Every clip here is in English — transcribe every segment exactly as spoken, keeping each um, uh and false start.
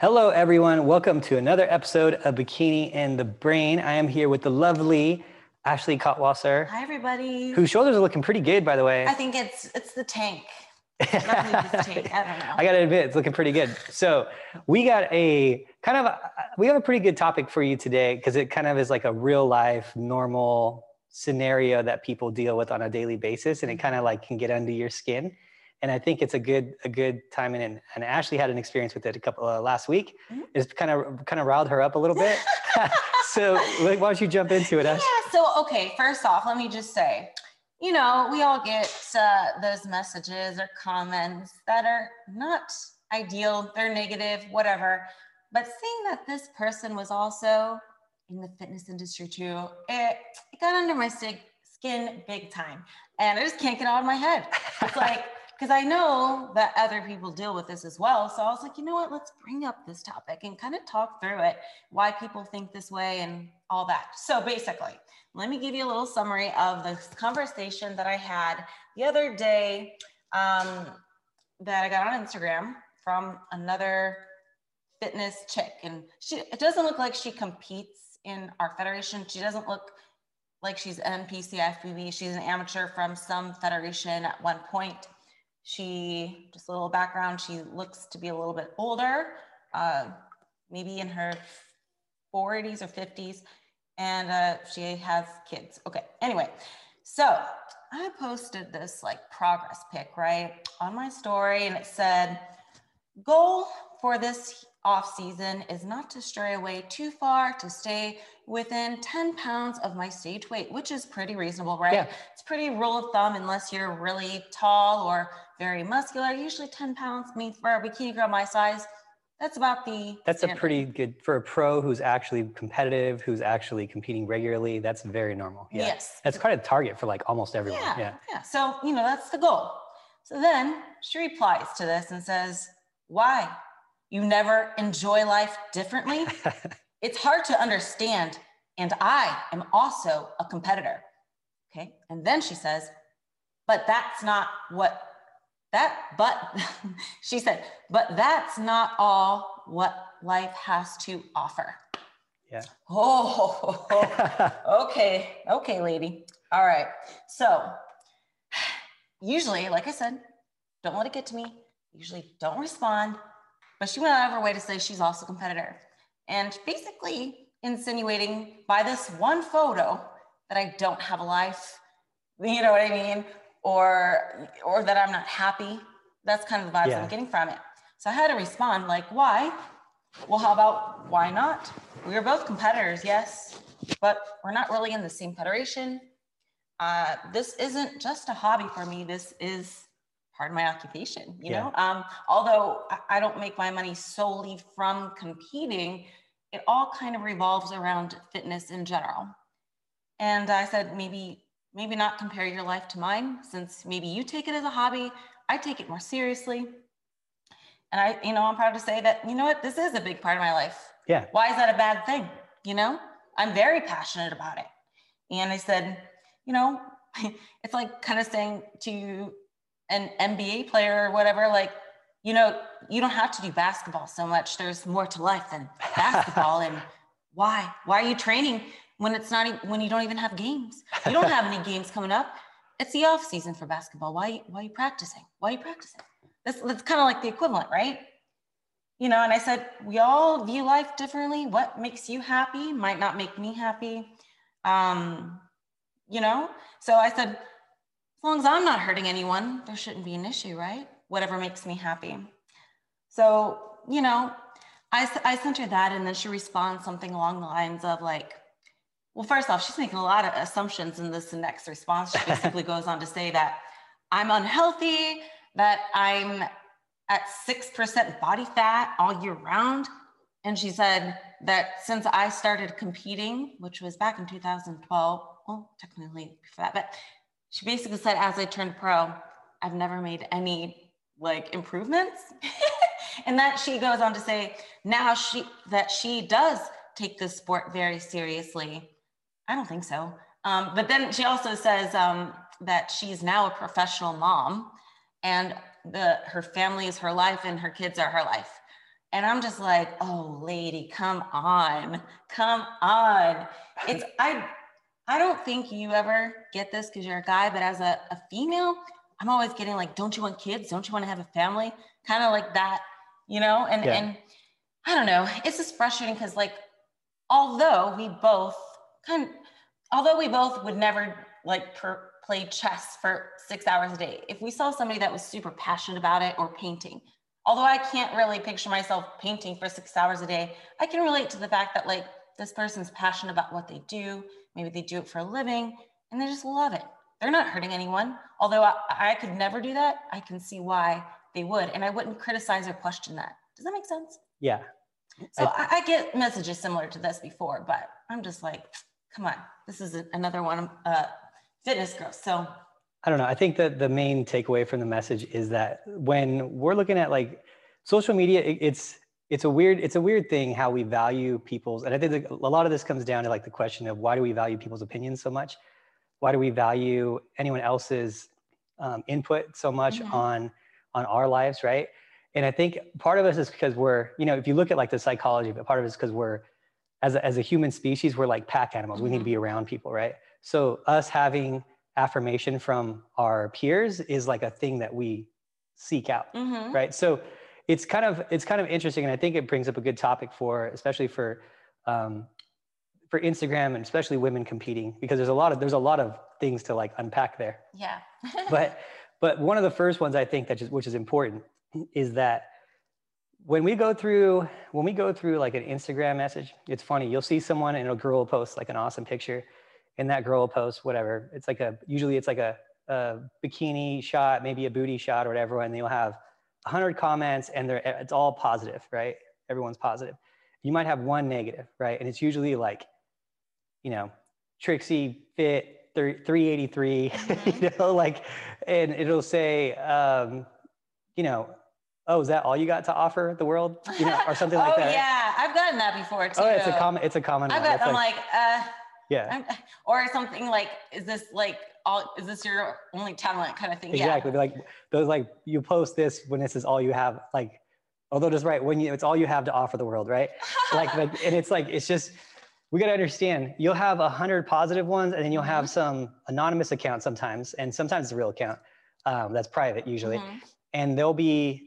Hello, everyone. Welcome to another episode of Bikini and the Brain. I am here with the lovely Ashley Kotwasser. Hi, everybody. Whose shoulders are looking pretty good, by the way. I think it's it's the tank. This tank. I don't know. I gotta admit, it's looking pretty good. So we got a kind of, a, we have a pretty good topic for you today because it kind of is like a real life, normal scenario that people deal with on a daily basis, and it kind of like can get under your skin. And I think it's a good a good time. And, and Ashley had an experience with it a couple uh, last week. Mm-hmm. It's kind of kind of riled her up a little bit. So why don't you jump into it, Ashley? Yeah. So okay, first off, let me just say, you know, we all get uh, those messages or comments that are not ideal. They're negative, whatever. But seeing that this person was also in the fitness industry too, it, it got under my skin big time, and I just can't get it out of my head. It's like. Because I know that other people deal with this as well. So I was like, you know what, let's bring up this topic and kind of talk through it, why people think this way and all that. So basically, let me give you a little summary of this conversation that I had the other day um, that I got on Instagram from another fitness chick. And she, it doesn't look like she competes in our federation. She doesn't look like she's N P C F B B. She's an amateur from some federation at one point. She, just a little background, she looks to be a little bit older, uh, maybe in her forties or fifties, and uh, she has kids. Okay, anyway, so I posted this like progress pic, right, on my story, and it said, goal for this off season is not to stray away too far, to stay within ten pounds of my stage weight, which is pretty reasonable, right? Yeah. It's pretty rule of thumb, unless you're really tall or very muscular. Usually ten pounds means for a bikini girl my size, that's about the That's standard. A pretty good, for a pro who's actually competitive, who's actually competing regularly, that's very normal. Yeah. Yes. That's quite a target for like almost everyone. Yeah, yeah. yeah. So, you know, that's the goal. So then she replies to this and says, why? You never enjoy life differently? It's hard to understand. And I am also a competitor. Okay. And then she says, but that's not what that, but she said, but that's not all what life has to offer. Yeah. Oh, okay. Okay, lady. All right. So usually, like I said, don't let it get to me. Usually don't respond. But she went out of her way to say she's also a competitor, and basically insinuating by this one photo that I don't have a life, you know what I mean? Or, or that I'm not happy. That's kind of the vibes yeah. I'm getting from it. So I had to respond like, why? Well, how about why not? We are both competitors, yes, but we're not really in the same federation. Uh, this isn't just a hobby for me. This is part of my occupation, you yeah. know? Um, although I don't make my money solely from competing, it all kind of revolves around fitness in general. And I said, maybe, maybe not compare your life to mine, since maybe you take it as a hobby, I take it more seriously. And I, you know, I'm proud to say that, you know what, this is a big part of my life. Yeah. Why is that a bad thing? You know, I'm very passionate about it. And I said, you know, it's like kind of saying to an N B A player or whatever, like, you know, you don't have to do basketball so much. There's more to life than basketball. And why? Why are you training when it's not, when you don't even have games? You don't have any games coming up. It's the off season for basketball. Why, why are you practicing? Why are you practicing? That's, that's kind of like the equivalent, right? You know, and I said, we all view life differently. What makes you happy might not make me happy. Um, you know, so I said, as long as I'm not hurting anyone, there shouldn't be an issue, right? Whatever makes me happy. So, you know, I, I sent her that, and then she responds something along the lines of like, well, first off, she's making a lot of assumptions in this next response. She basically goes on to say that I'm unhealthy, that I'm at six percent body fat all year round. And she said that since I started competing, which was back in two thousand twelve, well, technically before that, but she basically said, as I turned pro, I've never made any like improvements. And that she goes on to say now she, that she does take this sport very seriously. I don't think so. Um, but then she also says um, that she's now a professional mom, and the, her family is her life and her kids are her life. And I'm just like, oh, lady, come on, come on. It's, I, I don't think you ever get this because you're a guy, but as a, a female, I'm always getting like, don't you want kids? Don't you want to have a family? Kind of like that, you know? And, Yeah. and I don't know, it's just frustrating because like, although we both kind of, although we both would never like per, play chess for six hours a day, if we saw somebody that was super passionate about it, or painting, although I can't really picture myself painting for six hours a day, I can relate to the fact that like this person's passionate about what they do. Maybe they do it for a living and they just love it. They're not hurting anyone. Although I, I could never do that, I can see why they would. And I wouldn't criticize or question that. Does that make sense? Yeah. So I, I get messages similar to this before, but I'm just like, come on, this is another one, uh, fitness girl. So I don't know. I think that the main takeaway from the message is that when we're looking at like social media, it, it's it's a weird it's a weird thing how we value people's. And I think a lot of this comes down to like the question of why do we value people's opinions so much? Why do we value anyone else's um, input so much mm-hmm. on on our lives, right? And I think part of us is because we're, you know, if you look at like the psychology, but part of it is because we're as a, as a human species, we're like pack animals. Mm-hmm. We need to be around people, right? So us having affirmation from our peers is like a thing that we seek out, mm-hmm. right? So it's kind of it's kind of interesting, and I think it brings up a good topic for, especially for um, for Instagram and especially women competing, because there's a lot of there's a lot of things to like unpack there. Yeah. but but one of the first ones I think that just which is important is that when we go through when we go through like an Instagram message, it's funny. You'll see someone and a girl will post like an awesome picture. And that girl will post whatever. It's like a, usually it's like a, a bikini shot, maybe a booty shot or whatever. And you'll have a hundred comments and they're, it's all positive, right? Everyone's positive. You might have one negative, right? And it's usually like, you know, Trixie fit three eighty-three, mm-hmm. you know, like, and it'll say, um, you know, oh, is that all you got to offer the world? You know, or something like oh, that. Oh yeah, I've gotten that before too. Oh, it's a common, it's a common I one. bet, I'm like, like uh, yeah. I'm, or something like, is this like, all, is this your only talent kind of thing? Exactly. Yeah. Like those, like you post this when this is all you have, like, although just right when you, it's all you have to offer the world, right? like, like, and it's like, it's just, we got to understand you'll have a hundred positive ones and then you'll mm-hmm. have some anonymous accounts sometimes. And sometimes it's a real account um, that's private usually. Mm-hmm. And there'll be,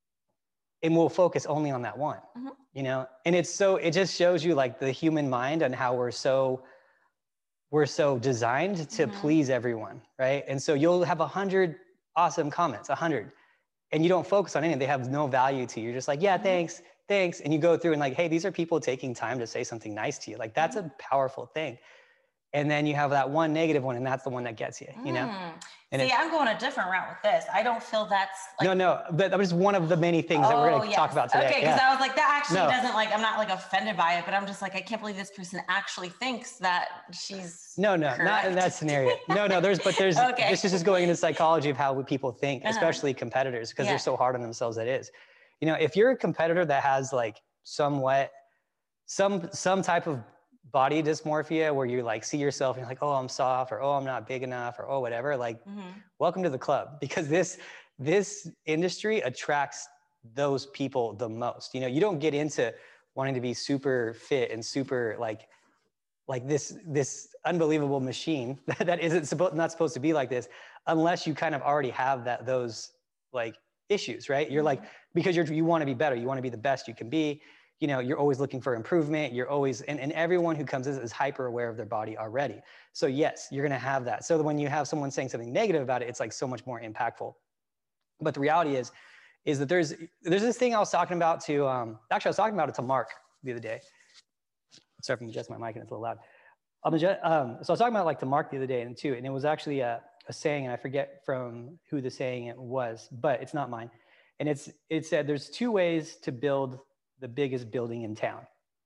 and we'll focus only on that one, mm-hmm. you know? And it's so, it just shows you like the human mind and how we're so, we're so designed to mm-hmm. please everyone, right? And so you'll have a hundred awesome comments, a hundred, and you don't focus on any, they have no value to you. You're just like, yeah, mm-hmm. thanks, thanks. And you go through and like, hey, these are people taking time to say something nice to you. Like that's mm-hmm. a powerful thing. And then you have that one negative one and that's the one that gets you, you know? Mm. And See, I'm going a different route with this. I don't feel that's like... No, no, but that was one of the many things oh, that we're going to yes. talk about today. Okay, because yeah. I was like, that actually no. doesn't like, I'm not like offended by it, but I'm just like, I can't believe this person actually thinks that she's No, no, correct. Not in that scenario. No, no, there's, but there's, okay. this is just going into psychology of how people think, uh-huh. especially competitors, because yeah. they're so hard on themselves that is. You know, if you're a competitor that has like somewhat, some, some type of body dysmorphia where you like see yourself and you're like, oh, I'm soft, or oh, I'm not big enough, or oh, whatever, like mm-hmm. welcome to the club, because this this industry attracts those people the most. You know, you don't get into wanting to be super fit and super like like this this unbelievable machine that isn't supposed not supposed to be like this unless you kind of already have that those like issues, right? You're mm-hmm. like, because you're you want to be better, you want to be the best you can be. You know, you're always looking for improvement. You're always, and, and everyone who comes in is hyper aware of their body already. So yes, you're going to have that. So when you have someone saying something negative about it, it's like so much more impactful. But the reality is, is that there's, there's this thing I was talking about to, um, actually I was talking about it to Mark the other day. Sorry if I'm adjusting my mic and it's a little loud. I'm adjust, um, so I was talking about like to Mark the other day and too, and it was actually a, a saying, and I forget from who the saying it was, but it's not mine. And it's, it said, there's two ways to build the biggest building in town.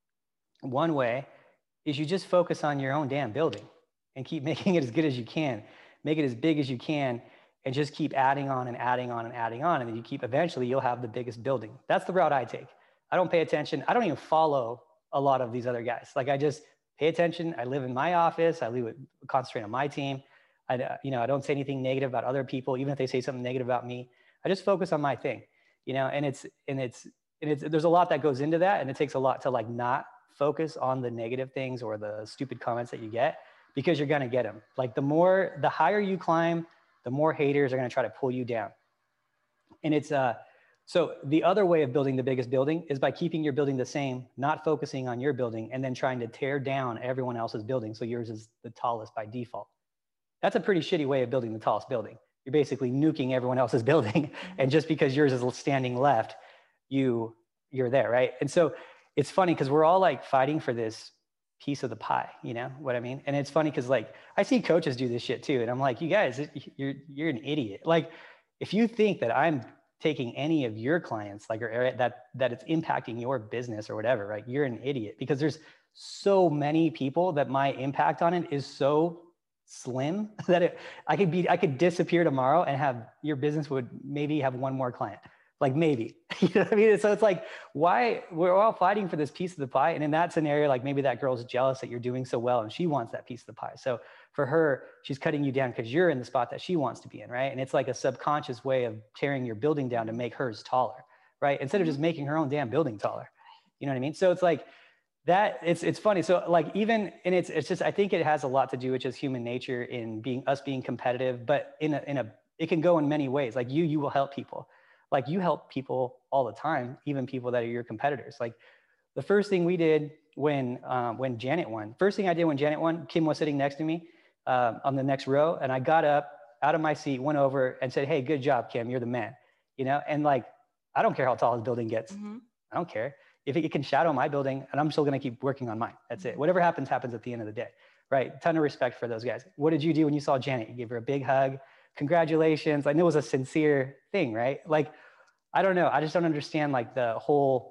One way is you just focus on your own damn building and keep making it as good as you can, make it as big as you can, and just keep adding on and adding on and adding on. And then you keep, eventually you'll have the biggest building. That's the route I take. I don't pay attention. I don't even follow a lot of these other guys. Like I just pay attention. I live in my office. I live, concentrate on my team. I, you know, I don't say anything negative about other people, even if they say something negative about me. I just focus on my thing, you know, and it's, and it's, and it's, there's a lot that goes into that. And it takes a lot to like not focus on the negative things or the stupid comments that you get, because you're going to get them. Like the more, the higher you climb, the more haters are going to try to pull you down. And it's, uh, so the other way of building the biggest building is by keeping your building the same, not focusing on your building, and then trying to tear down everyone else's building. So yours is the tallest by default. That's a pretty shitty way of building the tallest building. You're basically nuking everyone else's building. And just because yours is standing left, you, you're there, right? And so it's funny because we're all like fighting for this piece of the pie, you know what I mean? And it's funny because like, I see coaches do this shit too. And I'm like, you guys, you're, you're an idiot. Like, if you think that I'm taking any of your clients, like, or that, that it's impacting your business or whatever, right? You're an idiot, because there's so many people that my impact on it is so slim that it, I could be, I could disappear tomorrow and have, your business would maybe have one more client, like maybe, you know what I mean? So it's like, why we're all fighting for this piece of the pie. And in that scenario, like maybe that girl's jealous that you're doing so well and she wants that piece of the pie. So for her, she's cutting you down because you're in the spot that she wants to be in, right? And it's like a subconscious way of tearing your building down to make hers taller, right? Instead of just making her own damn building taller. You know what I mean? So it's like that, it's it's funny. So like even, and it's it's just, I think it has a lot to do with just human nature in being, us being competitive, but in a, in a, it can go in many ways. Like you, you will help people. Like you help people all the time, even people that are your competitors. Like the first thing we did when, um, when Janet won, first thing I did when Janet won, Kim was sitting next to me um, on the next row. And I got up out of my seat, went over and said, hey, good job, Kim, you're the man, you know? And like, I don't care how tall his building gets. Mm-hmm. I don't care. If it, it can shadow my building, and I'm still going to keep working on mine. That's it. Whatever happens, happens at the end of the day, right? Ton of respect for those guys. What did you do when you saw Janet? You gave her a big hug. Congratulations. I know it was a sincere thing, right? Like, I don't know. I just don't understand like the whole,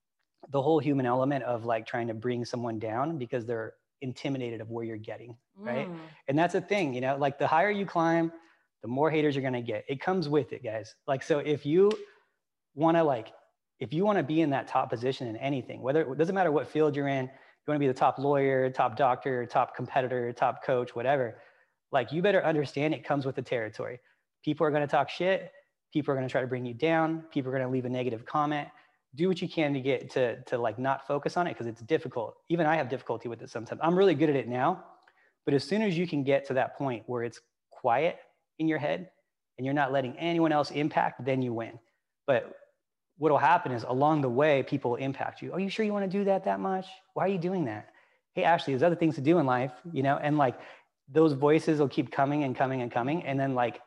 the whole human element of like trying to bring someone down because they're intimidated of where you're getting, right? Mm. And that's a thing, you know, like the higher you climb, the more haters you're going to get. It comes with it, guys. Like, so if you want to like, if you want to be in that top position in anything, whether it doesn't matter what field you're in, you want to be the top lawyer, top doctor, top competitor, top coach, whatever, like you better understand it comes with the territory. People are going to talk shit. People are going to try to bring you down. People are going to leave a negative comment. Do what you can to get to, to like not focus on it, because it's difficult. Even I have difficulty with it sometimes. I'm really good at it now, but as soon as you can get to that point where it's quiet in your head and you're not letting anyone else impact, then you win. But what will happen is along the way, people will impact you. Are you sure you want to do that that much? Why are you doing that? Hey, Ashley, there's other things to do in life, you know? And like those voices will keep coming and coming and coming. And then like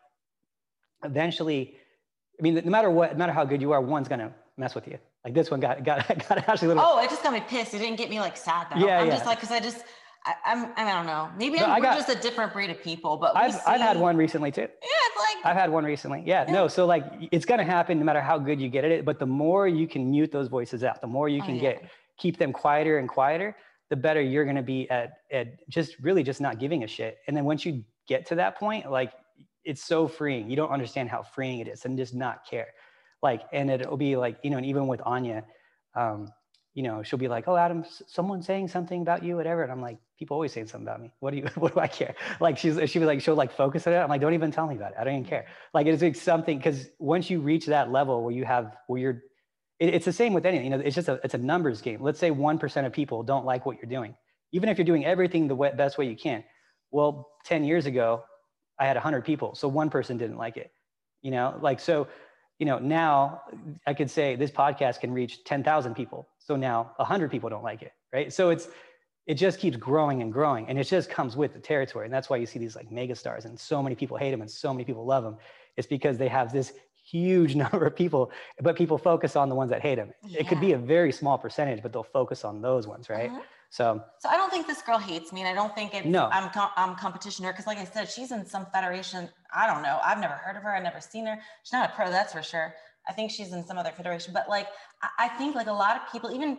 eventually, I mean, no matter what, no matter how good you are, one's going to mess with you. Like this one got, got, got Ashley a little. Oh, it just got me pissed. It didn't get me like sad though. Yeah, I'm yeah. just like, cause I just, I, I'm, I don't know. Maybe no, I'm, we're got, just a different breed of people, but I've, see, I've had one recently too. Yeah, it's like. I've had one recently. Yeah, yeah, no. So like, it's going to happen no matter how good you get at it. But the more you can mute those voices out, the more you can oh, yeah. get, keep them quieter and quieter, the better you're going to be at, at just really just not giving a shit. And then once you get to that point, like it's so freeing. You don't understand how freeing it is and just not care. Like, and it'll be like, you know, and even with Anya, um, you know, she'll be like, oh, Adam, someone's saying something about you, whatever. And I'm like, people always saying something about me. What do you, what do I care? Like, she's, she'll be like, she'll like focus on it. I'm like, don't even tell me about it. I don't even care. Like, it's like something, because once you reach that level where you have, where you're, it, it's the same with anything, you know, it's just a, it's a numbers game. Let's say one percent of people don't like what you're doing. Even if you're doing everything the way, best way you can. Well, ten years ago, I had a hundred people. So one person didn't like it, you know, like, so, you know, now I could say this podcast can reach ten thousand people. So now a hundred people don't like it, right? So it's, it just keeps growing and growing, and it just comes with the territory. And that's why you see these like mega stars and so many people hate them and so many people love them. It's because they have this huge number of people, but people focus on the ones that hate them. Yeah. It could be a very small percentage, but they'll focus on those ones, right? Uh-huh. So, so I don't think this girl hates me, and I don't think it's, no. I'm, com- I'm competition her. Cause like I said, she's in some federation. I don't know. I've never heard of her. I've never seen her. She's not a pro, that's for sure. I think she's in some other federation, but like, I, I think like a lot of people, even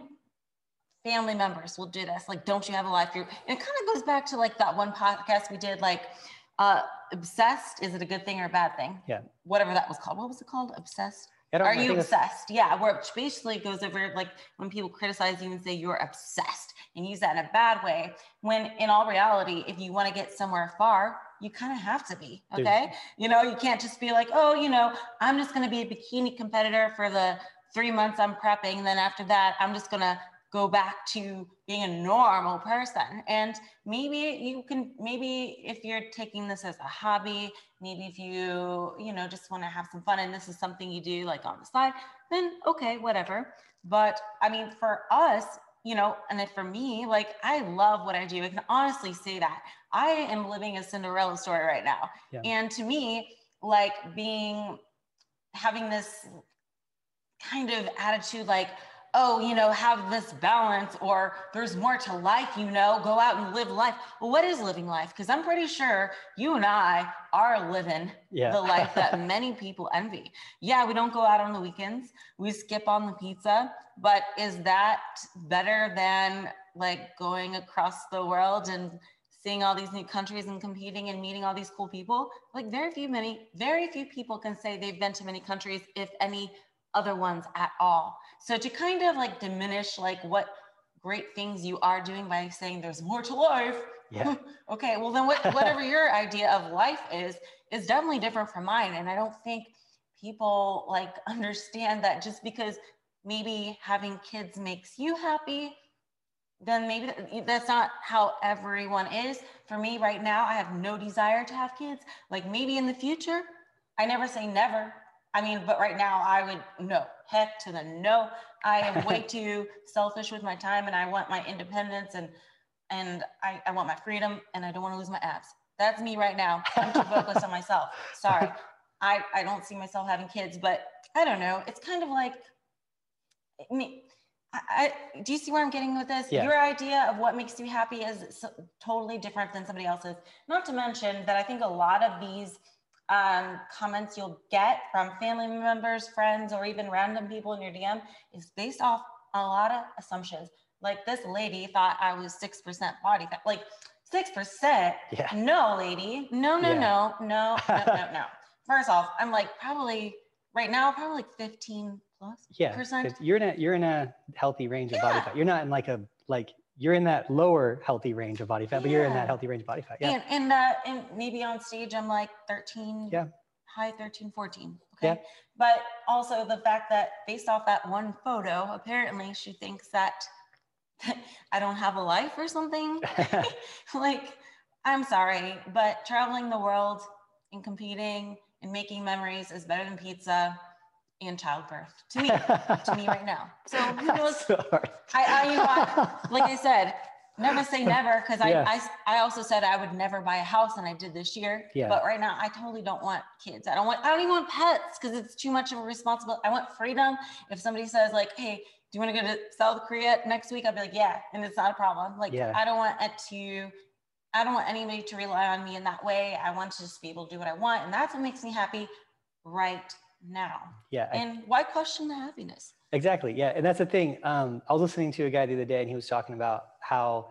family members will do this. Like, don't you have a life? You're, and it kind of goes back to like that one podcast we did, like, uh, obsessed. Is it a good thing or a bad thing? Yeah. Whatever that was called. What was it called? Obsessed? I don't, Are I you obsessed? Yeah, where it basically goes over like when people criticize you and say you're obsessed and use that in a bad way, when in all reality, if you want to get somewhere far, you kind of have to be, okay? Dude. You know, you can't just be like, oh, you know, I'm just going to be a bikini competitor for the three months I'm prepping. And then after that, I'm just going to go back to being a normal person. And maybe you can, maybe if you're taking this as a hobby, maybe if you, you know, just want to have some fun and this is something you do like on the side, then okay, whatever. But I mean, for us, you know, and then for me, like, I love what I do. I can honestly say that I am living a Cinderella story right now. Yeah. And to me, like being, having this kind of attitude, like, oh, you know, have this balance, or there's more to life, you know, go out and live life. Well, what is living life? Because I'm pretty sure you and I are living yeah. the life that many people envy. Yeah, we don't go out on the weekends. We skip on the pizza. But is that better than like going across the world and seeing all these new countries and competing and meeting all these cool people? Like very few, many, very few people can say they've been to many countries, if any other ones at all. So to kind of like diminish like what great things you are doing by saying there's more to life. Yeah. Okay, well then what, whatever your idea of life is, is definitely different from mine. And I don't think people like understand that just because maybe having kids makes you happy, then maybe that's not how everyone is. For me right now, I have no desire to have kids. Like maybe in the future, I never say never. I mean, but right now I would no, heck to the no. I am way too selfish with my time, and I want my independence, and and I, I want my freedom, and I don't want to lose my abs. That's me right now. I'm too focused on myself. Sorry. I, I don't see myself having kids, but I don't know. It's kind of like me. I, I, do you see where I'm getting with this? Yeah. Your idea of what makes you happy is so, totally different than somebody else's. Not to mention that I think a lot of these um, comments you'll get from family members, friends, or even random people in your D M is based off a lot of assumptions. Like this lady thought I was six percent body fat. Like six percent? Yeah. No, lady. No, no, Yeah. no, no, no, no, no. First off, I'm like probably right now, probably like fifteen plus yeah, percent. You're in a you're in a healthy range of yeah. body fat. You're not in like a like you're in that lower healthy range of body fat, but you're in Yeah. that healthy range of body fat. Yeah. And and uh, and maybe on stage I'm like thirteen, Yeah. high thirteen, fourteen. Okay. Yeah. But also the fact that based off that one photo, apparently she thinks that I don't have a life or something. Like, I'm sorry, but traveling the world and competing and making memories is better than pizza and childbirth to me, to me right now. So who knows? So hard. I, I, you know, I, like I said, never say never, because I, Yeah. I, I also said I would never buy a house, and I did this year. Yeah. But right now, I totally don't want kids. I don't want. I don't even want pets because it's too much of a responsibility. I want freedom. If somebody says like, "Hey, do you want to go to South Korea next week?" I'll be like, "Yeah," and it's not a problem. Like, Yeah. I don't want it to. I don't want anybody to rely on me in that way. I want to just be able to do what I want, and that's what makes me happy right now. Yeah. I- And why question the happiness? Exactly. Yeah. And that's the thing. Um, I was listening to a guy the other day, and he was talking about how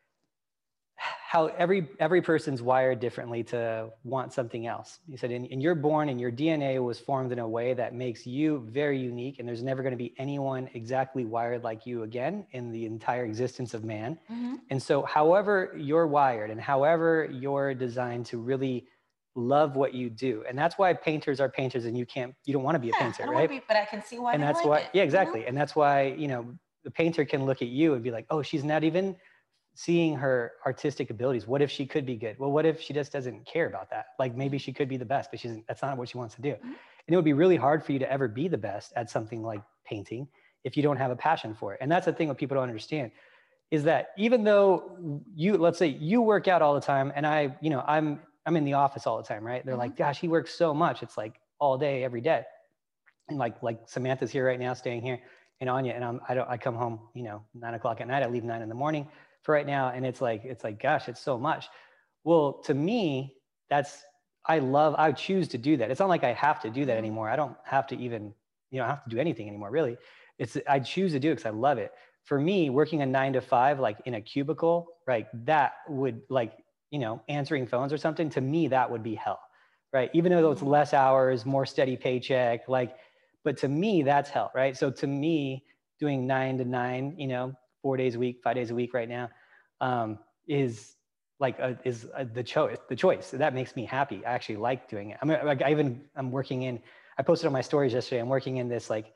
how every every person's wired differently to want something else. He said, and, and you're born and your D N A was formed in a way that makes you very unique, and there's never going to be anyone exactly wired like you again in the entire existence of man. Mm-hmm. And so however you're wired and however you're designed to really love what you do, and that's why painters are painters, and you can't you don't want to be a Yeah, painter, I don't right? want to be, but I can see why And they that's like why it, yeah, you know? exactly. And that's why, you know, the painter can look at you and be like, oh, she's not even seeing her artistic abilities. What if she could be good? Well, what if she just doesn't care about that? Like maybe she could be the best, but she's that's not what she wants to do. Mhm. And it would be really hard for you to ever be the best at something like painting if you don't have a passion for it. And that's the thing what people don't understand is that even though you, let's say you work out all the time, and I, you know, I'm I'm in the office all the time, right? They're Mhm. like, gosh, he works so much. It's like all day, every day. And like like Samantha's here right now, staying here, and Anya, and I'm I don't I come home, you know, nine o'clock at night. I leave nine in the morning for right now, and it's like it's like gosh, it's so much. Well, to me, that's I love I choose to do that. It's not like I have to do that Mhm. anymore. I don't have to even you know I don't have to do anything anymore, really. It's I choose to do it because I love it. For me, working a nine to five, like in a cubicle, right? That would like you know answering phones or something. To me, that would be hell, right? Even though it's Mhm. less hours, more steady paycheck, like. But to me, that's hell, right? So to me, doing nine to nine, you know, four days a week, five days a week right now, um, is like a, is a, the choice. The choice that makes me happy. I actually like doing it. I mean, like I even I'm working in. I posted on my stories yesterday. I'm working in this like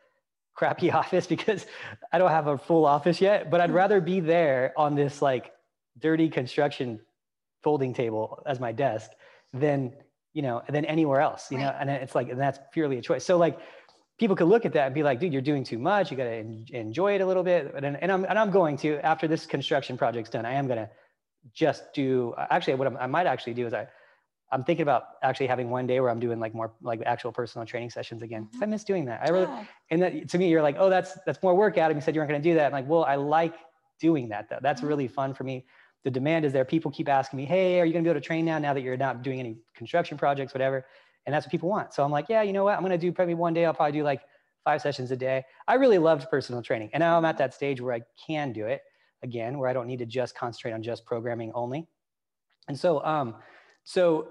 crappy office because I don't have a full office yet, but I'd rather be there on this like dirty construction folding table as my desk than, you know, than anywhere else, you right. know, and it's like, and that's purely a choice. So like people could look at that and be like, dude, you're doing too much. You got to enjoy it a little bit. And, and I'm, and I'm going to, after this construction project's done, I am going to just do, actually what I'm, I might actually do is I, I'm thinking about actually having one day where I'm doing like more like actual personal training sessions again. Mm-hmm. I miss doing that. I really, yeah. and that to me, you're like, oh, that's, that's more work, Adam. You said you weren't going to do that. I'm like, well, I like doing that though. That's mm-hmm. really fun for me. The demand is there. People keep asking me, hey, are you going to be able to train now, now that you're not doing any construction projects, whatever. And that's what people want. So I'm like, yeah, you know what? I'm going to do probably one day. I'll probably do like five sessions a day. I really loved personal training. And now I'm at that stage where I can do it again, where I don't need to just concentrate on just programming only. And so, um, so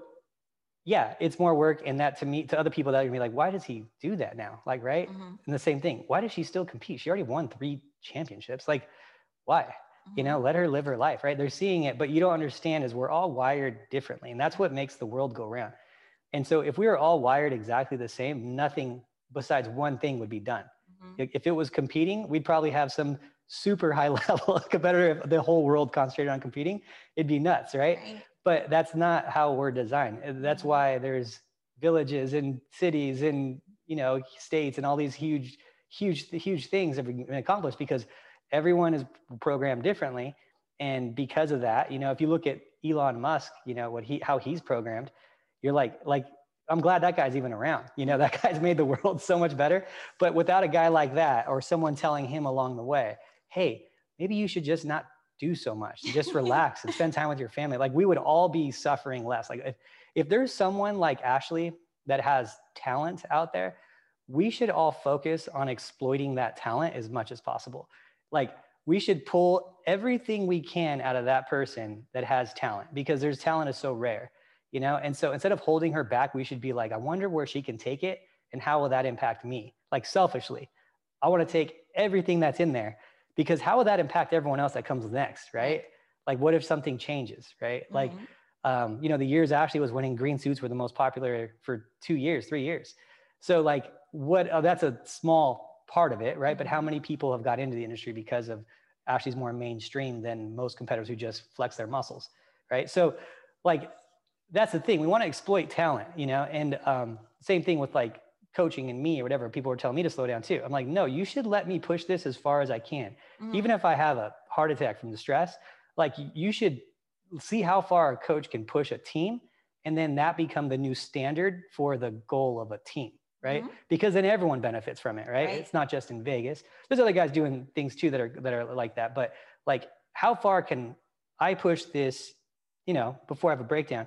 yeah, it's more work. And that to me, to other people that are gonna be like, why does he do that now? Like, right. Mm-hmm. And the same thing, why does she still compete? She already won three championships. Like, why? Mm-hmm. You know, let her live her life, right? They're seeing it, but you don't understand is we're all wired differently. And that's what makes the world go round. And so if we were all wired exactly the same, nothing besides one thing would be done. Mm-hmm. If it was competing, we'd probably have some super high level competitor. If the whole world concentrated on competing, it'd be nuts, right? right. But that's not how we're designed. That's mm-hmm. why there's villages and cities and, you know, states and all these huge, huge, huge things have been accomplished because everyone is programmed differently. And because of that, you know, if you look at Elon Musk, you know, what he, how he's programmed, you're like, like, I'm glad that guy's even around. You know, that guy's made the world so much better. But without a guy like that or someone telling him along the way, hey, maybe you should just not do so much, just relax and spend time with your family. Like we would all be suffering less. Like if, if there's someone like Ashley that has talent out there, we should all focus on exploiting that talent as much as possible. Like we should pull everything we can out of that person that has talent because there's talent is so rare, you know? And so instead of holding her back, we should be like, I wonder where she can take it and how will that impact me? Like selfishly, I want to take everything that's in there. Because how will that impact everyone else that comes next, right? Like, what if something changes, right? Mm-hmm. Like, um, you know, the years Ashley was winning, green suits were the most popular for two years, three years. So, like, what? Oh, that's a small part of it, right? Mm-hmm. But how many people have got into the industry because of Ashley's more mainstream than most competitors who just flex their muscles, right? So, like, that's the thing. We want to exploit talent, you know. And um, same thing with like coaching and me or whatever. People were telling me to slow down too. I'm like, no, you should let me push this as far as I can. Mm-hmm. Even if I have a heart attack from the stress, like you should see how far a coach can push a team. And then that become the new standard for the goal of a team, right? Mm-hmm. Because then everyone benefits from it, right? right? It's not just in Vegas. There's other guys doing things too that are, that are like that. But like, how far can I push this, you know, before I have a breakdown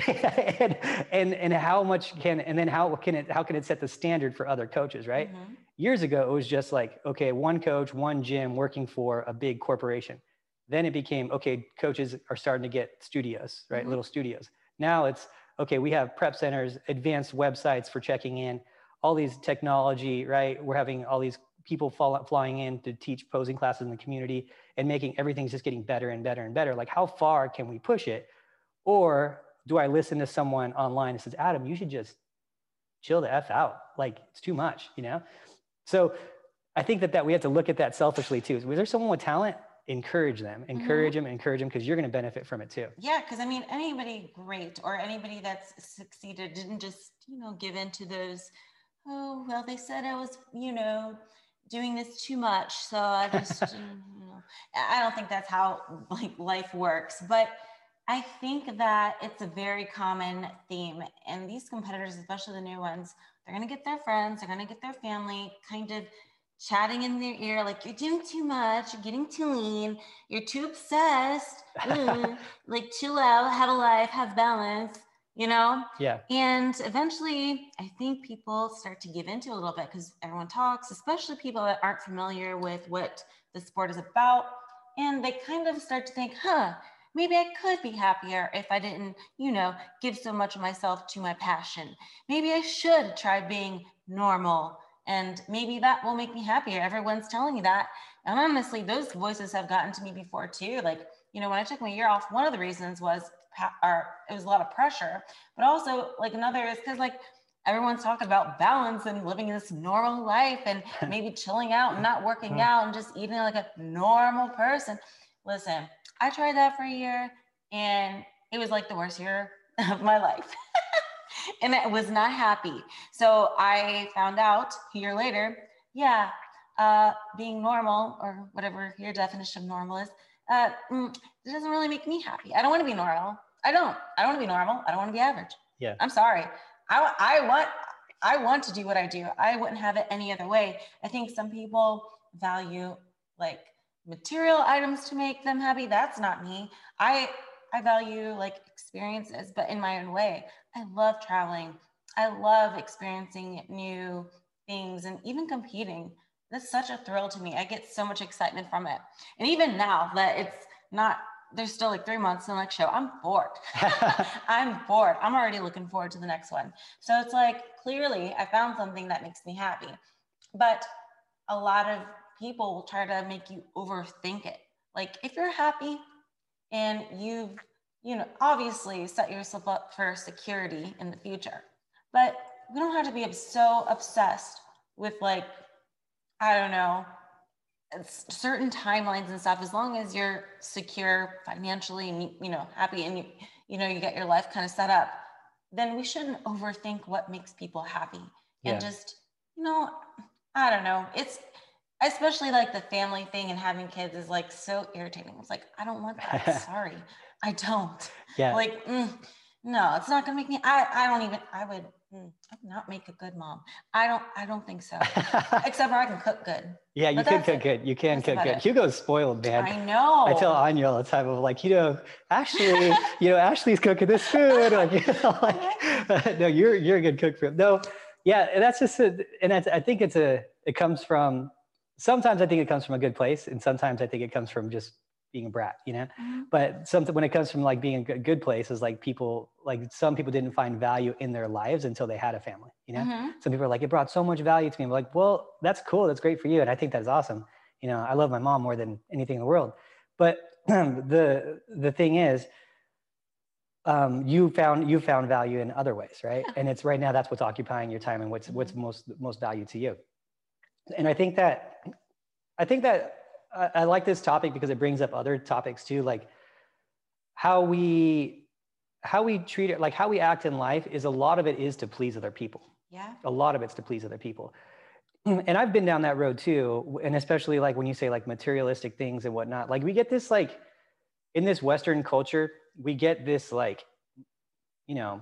and, and, and how much can, and then how can it, how can it set the standard for other coaches, right? Mm-hmm. Years ago, it was just like, okay, one coach, one gym working for a big corporation. Then it became, okay, coaches are starting to get studios, right? Mm-hmm. Little studios. Now it's, okay, we have prep centers, advanced websites for checking in, all these technology, right? We're having all these people fall, flying in to teach posing classes in the community and making everything's just getting better and better and better. Like how far can we push it? Or do I listen to someone online and says, Adam, you should just chill the F out. Like it's too much, you know? So I think that, that we have to look at that selfishly too. Is there someone with talent? Encourage them, encourage mm-hmm. them, encourage them, because you're going to benefit from it too. Yeah. Cause I mean, anybody great or anybody that's succeeded didn't just, you know, give in to those, oh, well, they said I was, you know, doing this too much. So I just, you know, I don't think that's how like life works, but I think that it's a very common theme. And these competitors, especially the new ones, they're going to get their friends, they're going to get their family kind of chatting in their ear, like, you're doing too much, you're getting too lean, you're too obsessed, mm, like chill out, have a life, have balance, you know? Yeah. And eventually, I think people start to give into a little bit because everyone talks, especially people that aren't familiar with what the sport is about. And they kind of start to think, huh, maybe I could be happier if I didn't, you know, give so much of myself to my passion. Maybe I should try being normal and maybe that will make me happier. Everyone's telling me that. And honestly, those voices have gotten to me before too. Like, you know, when I took my year off, one of the reasons was, or it was a lot of pressure, but also like another is because like, everyone's talking about balance and living this normal life and maybe chilling out and not working out and just eating like a normal person. Listen, I tried that for a year and it was like the worst year of my life. And I was not happy. So I found out a year later, yeah, uh, being normal, or whatever your definition of normal is, uh, mm, it doesn't really make me happy. I don't want to be normal. I don't. I don't want to be normal. I don't want to be average. Yeah. I'm sorry. I, I want I want to do what I do. I wouldn't have it any other way. I think some people value like material items to make them happy. That's not me. I I value like experiences, but in my own way. I love traveling. I love experiencing new things and even competing. That's such a thrill to me. I get so much excitement from it. And even now that it's not, there's still like three months to the next show, I'm bored. I'm bored. I'm already looking forward to the next one. So it's like, clearly I found something that makes me happy. But a lot of people will try to make you overthink it. Like if you're happy and you've, you know, obviously set yourself up for security in the future, but we don't have to be so obsessed with like, I don't know, certain timelines and stuff. As long as you're secure financially and, you know, happy and you, you know, you get your life kind of set up, then we shouldn't overthink what makes people happy. And yeah. just, you know, I don't know. It's especially like the family thing and having kids is like so irritating. It's like, I don't want that. Sorry. I don't. Yeah. Like, mm, no, it's not gonna make me, I, I don't even, I would, mm, I would not make a good mom. I don't, I don't think so. Except for I can cook good. Yeah, you but can cook it. good. You can that's cook good. It. Hugo's spoiled, man. I know. I tell Anya all the time of like, you know, Ashley, you know, Ashley's cooking this food. Like, you know, like no, you're, you're a good cook for him. No, yeah, and that's just, a, and that's, I think it's a, it comes from, sometimes I think it comes from a good place. And sometimes I think it comes from just being a brat, you know, mm-hmm. but something when it comes from like being a good place is like people, like some people didn't find value in their lives until they had a family, you know, mm-hmm. some people are like, it brought so much value to me. I'm like, well, that's cool. That's great for you. And I think that's awesome. You know, I love my mom more than anything in the world, but um, the, the thing is, um, you found, you found value in other ways. Right. Yeah. And it's right now, that's what's occupying your time and what's, mm-hmm. what's most, most value to you. And I think that, I think that, I like this topic because it brings up other topics too, like how we, how we treat it, like how we act in life is a lot of it is to please other people. Yeah. A lot of it's to please other people. And I've been down that road too. And especially like when you say like materialistic things and whatnot, like we get this, like in this Western culture, we get this like, you know,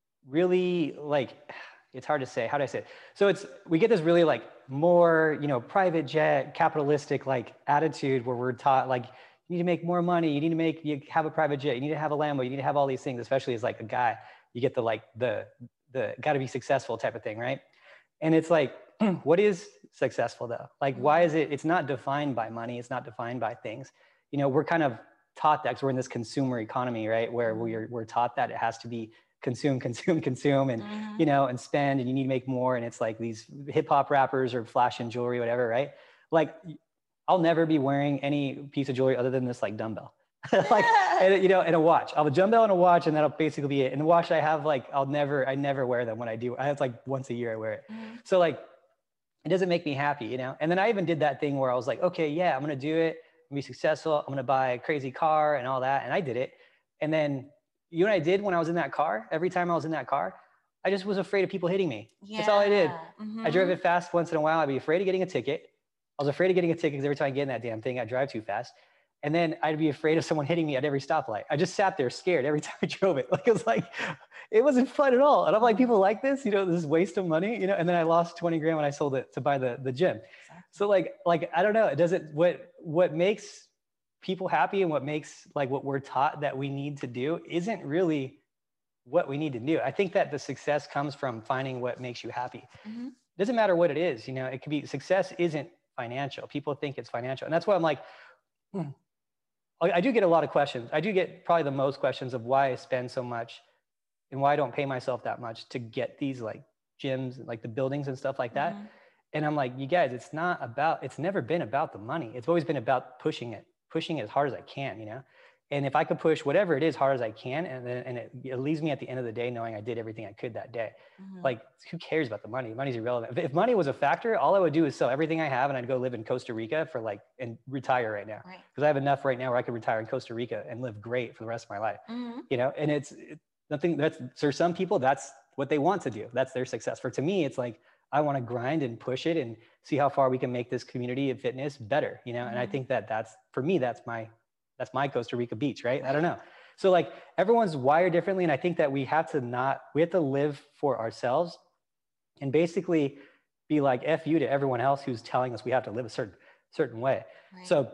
really like, it's hard to say, how do I say it? So it's, we get this really like more, you know, private jet, capitalistic like attitude where we're taught like, you need to make more money. You need to make, you have a private jet. You need to have a Lambo. You need to have all these things, especially as like a guy, you get the, like the, the gotta be successful type of thing. Right. And it's like, what is successful though? Like, why is it, it's not defined by money. It's not defined by things. You know, we're kind of taught that because we're in this consumer economy, right? Where we're, we're taught that it has to be consume, consume, consume, and, mm-hmm. you know, and spend, and you need to make more. And it's like these hip hop rappers or flashing jewelry, whatever, right? Like I'll never be wearing any piece of jewelry other than this like dumbbell, like, and, you know, and a watch. I'll have a dumbbell and a watch, and that'll basically be it. And the watch I have, like, I'll never, I never wear them when I do. I have like once a year I wear it. Mm-hmm. So like, it doesn't make me happy, you know? And then I even did that thing where I was like, okay, yeah, I'm going to do it. I'm going to be successful. I'm going to buy a crazy car and all that. And I did it. And then you know what I did when I was in that car? Every time I was in that car, I just was afraid of people hitting me. Yeah. That's all I did. Mm-hmm. I drove it fast once in a while. I'd be afraid of getting a ticket. I was afraid of getting a ticket because every time I get in that damn thing, I drive too fast. And then I'd be afraid of someone hitting me at every stoplight. I just sat there scared every time I drove it. Like, it was like, it wasn't fun at all. And I'm like, people like this, you know, this is waste of money, you know? And then I lost twenty grand when I sold it to buy the, the gym. Exactly. So like, like, I don't know. It doesn't, what, what makes people happy and what makes like what we're taught that we need to do isn't really what we need to do. I think that the success comes from finding what makes you happy. Mm-hmm. It doesn't matter what it is, you know, it could be, success isn't financial. People think it's financial. And that's why I'm like, hmm. I do get a lot of questions. I do get probably the most questions of why I spend so much and why I don't pay myself that much to get these like gyms, like the buildings and stuff like that. Mm-hmm. And I'm like, you guys, it's not about, it's never been about the money. It's always been about pushing it, pushing it as hard as I can, you know? And if I could push whatever it is hard as I can, and then and it, it leaves me at the end of the day knowing I did everything I could that day. Mm-hmm. Like, who cares about the money? Money's irrelevant. If, if money was a factor, all I would do is sell everything I have and I'd go live in Costa Rica for like, and retire right now. Right. Because I have enough right now where I could retire in Costa Rica and live great for the rest of my life. Mm-hmm. You know, and it's it, nothing that's, for some people, that's what they want to do. That's their success. For to me, it's like, I want to grind and push it and see how far we can make this community of fitness better, you know? Mm-hmm. And I think that that's, for me, that's my, that's my Costa Rica beach, right? I don't know. So like everyone's wired differently. And I think that we have to not, we have to live for ourselves and basically be like F you to everyone else who's telling us we have to live a certain, certain way. Right. So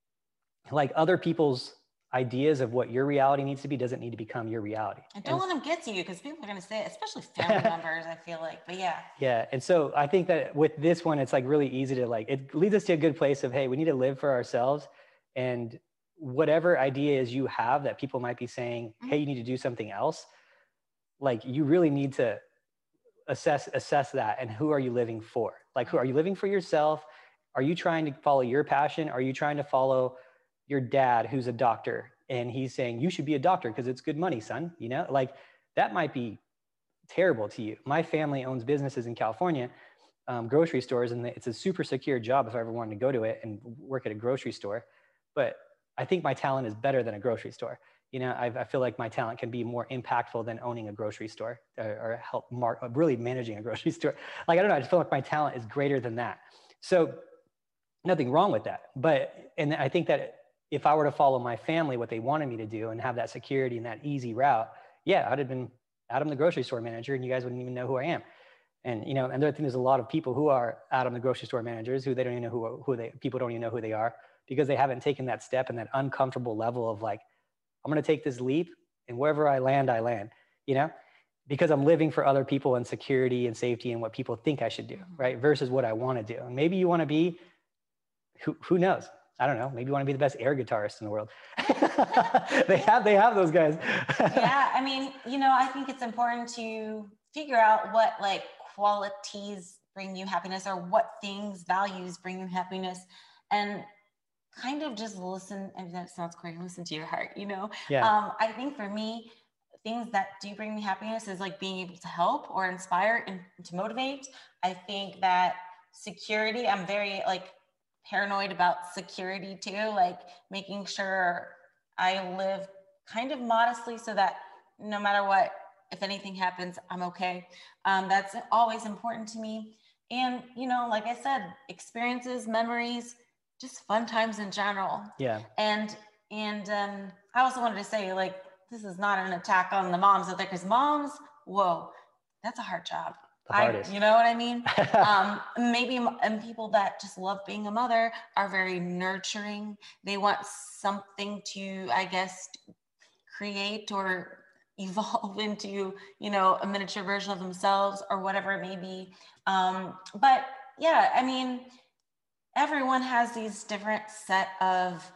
like other people's ideas of what your reality needs to be doesn't need to become your reality. And don't and, let them get to you, because people are going to say it, especially family members, I feel like, but yeah. Yeah. And so I think that with this one, it's like really easy to like, it leads us to a good place of, hey, we need to live for ourselves. And whatever ideas you have that people might be saying, mm-hmm. hey, you need to do something else. Like you really need to assess, assess that. And who are you living for? Like, who are you living for yourself? Are you trying to follow your passion? Are you trying to follow your dad who's a doctor and he's saying you should be a doctor because it's good money, son? You know, like that might be terrible to you. My family owns businesses in California, um, grocery stores, and it's a super secure job if I ever wanted to go to it and work at a grocery store. But I think my talent is better than a grocery store. You know, I, I feel like my talent can be more impactful than owning a grocery store or, or help mark, really managing a grocery store. Like, I don't know, I just feel like my talent is greater than that. So nothing wrong with that. But, and I think that if I were to follow my family, what they wanted me to do and have that security and that easy route, yeah, I'd have been Adam, the grocery store manager, and you guys wouldn't even know who I am. And, you know, and I think there's a lot of people who are Adam, the grocery store managers, who they don't even know who, who they, people don't even know who they are, because they haven't taken that step and that uncomfortable level of like, I'm going to take this leap and wherever I land, I land, you know, because I'm living for other people and security and safety and what people think I should do, right? Versus what I want to do. And maybe you want to be, who, who knows? I don't know. Maybe you want to be the best air guitarist in the world. they have, they have those guys. Yeah. I mean, you know, I think it's important to figure out what like qualities bring you happiness, or what things, values bring you happiness, and kind of just listen. And that sounds crazy. Listen to your heart, you know? Yeah. Um, I think for me, things that do bring me happiness is like being able to help or inspire and to motivate. I think that security, I'm very like paranoid about security too, like making sure I live kind of modestly so that no matter what, if anything happens, I'm okay. Um, that's always important to me. And, you know, like I said, experiences, memories, just fun times in general. Yeah. And, and um, I also wanted to say, like, this is not an attack on the moms out there, because moms, whoa, that's a hard job. The hardest. I, you know what I mean? um, maybe, and people that just love being a mother are very nurturing. They want something to, I guess, create or evolve into, you know, a miniature version of themselves or whatever it may be. Um, but yeah, I mean, everyone has these different set of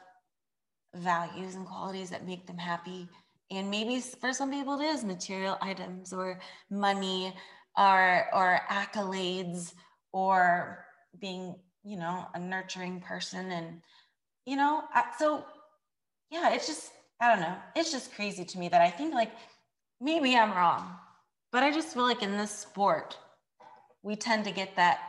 values and qualities that make them happy. And maybe for some people it is material items or money or, or accolades or being, you know, a nurturing person. And, you know, I, so yeah, it's just, I don't know. It's just crazy to me that I think like, maybe I'm wrong, but I just feel like in this sport, we tend to get that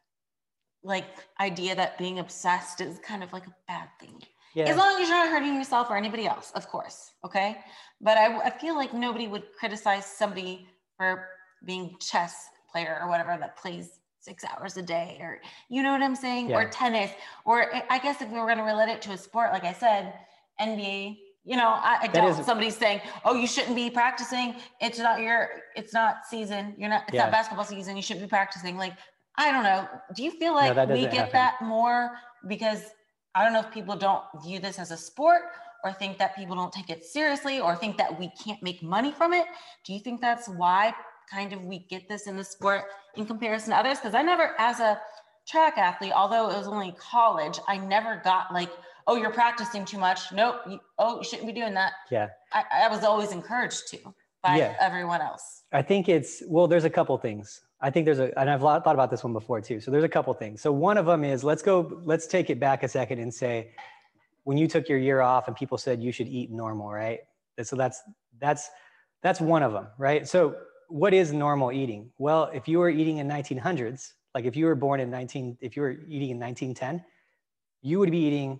like idea that being obsessed is kind of like a bad thing. Yeah. As long as you're not hurting yourself or anybody else, of course. Okay. But I, I feel like nobody would criticize somebody for being a chess player or whatever that plays six hours a day, or, you know what I'm saying? Yeah. Or tennis, or I guess if we were going to relate it to a sport, like I said, N B A, you know, I, I don't, is, somebody's saying, oh, you shouldn't be practicing. It's not your, it's not season. You're not, it's yeah. not basketball season. You shouldn't be practicing. Like, I don't know. Do you feel like no, we get happen. that more because I don't know if people don't view this as a sport, or think that people don't take it seriously, or think that we can't make money from it? Do you think that's why kind of we get this in the sport in comparison to others? Because I never, as a track athlete, although it was only college, I never got like, oh, you're practicing too much. Nope. You, oh, you shouldn't be doing that. Yeah. I, I was always encouraged to by yeah. everyone else. I think it's, well, there's a couple things. I think there's a, and I've thought about this one before too. So there's a couple things. So one of them is, let's go, let's take it back a second and say, when you took your year off and people said you should eat normal, right? So that's, that's, that's one of them, right? So what is normal eating? Well, if you were eating in nineteen hundreds, like if you were born in nineteen, if you were eating in nineteen ten, you would be eating